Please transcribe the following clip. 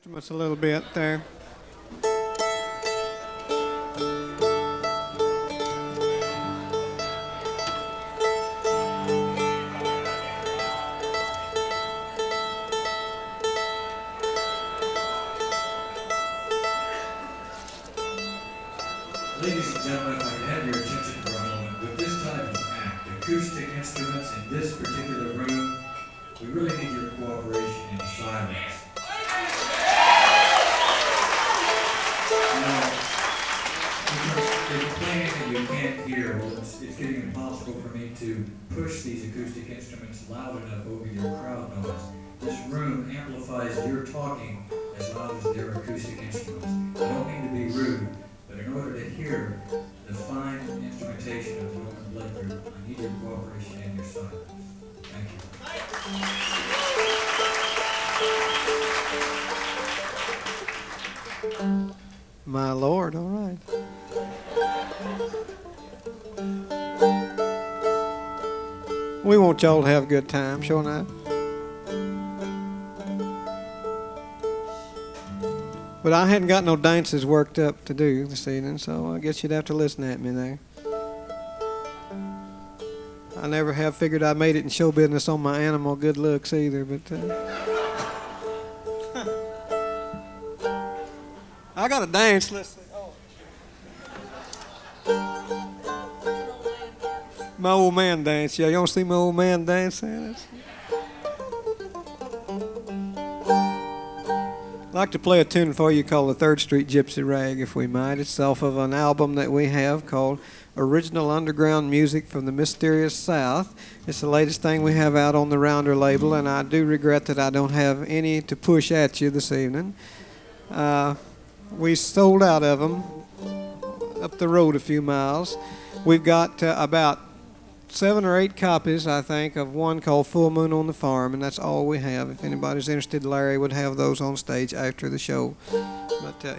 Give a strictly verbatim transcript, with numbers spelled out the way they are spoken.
Instruments a little bit there. Ladies and gentlemen, if I could have your attention for a moment, with this type of act, acoustic instruments in this particular room, we really need your cooperation in silence. Now, because they're complaining that you can't hear, well, it's, it's getting impossible for me to push these acoustic instruments loud enough over your crowd noise. This room amplifies your talking as loud as their acoustic instruments. I don't mean to be rude, but in order to hear the fine instrumentation of the Norman Blake Group, I need your cooperation and your silence. Thank you. My Lord, all right. We want y'all to have a good time, sure enough. But I hadn't got no dances worked up to do this evening, so I guess you'd have to listen at me there. I never have figured I made it in show business on my animal good looks either, but uh, I got a dance. Let's see. Oh. My old man dance. Yeah, you want to see my old man dance? That's... I'd like to play a tune for you called the Third Street Gypsy Rag, if we might. It's off of an album that we have called Original Underground Music from the Mysterious South. It's the latest thing we have out on the Rounder label, and I do regret that I don't have any to push at you this evening. Uh, we sold out of them up the road a few miles. We've got uh, about seven or eight copies, I think, of one called Full Moon on the Farm, and that's all we have. If anybody's interested, Larry would have those on stage after the show. But uh,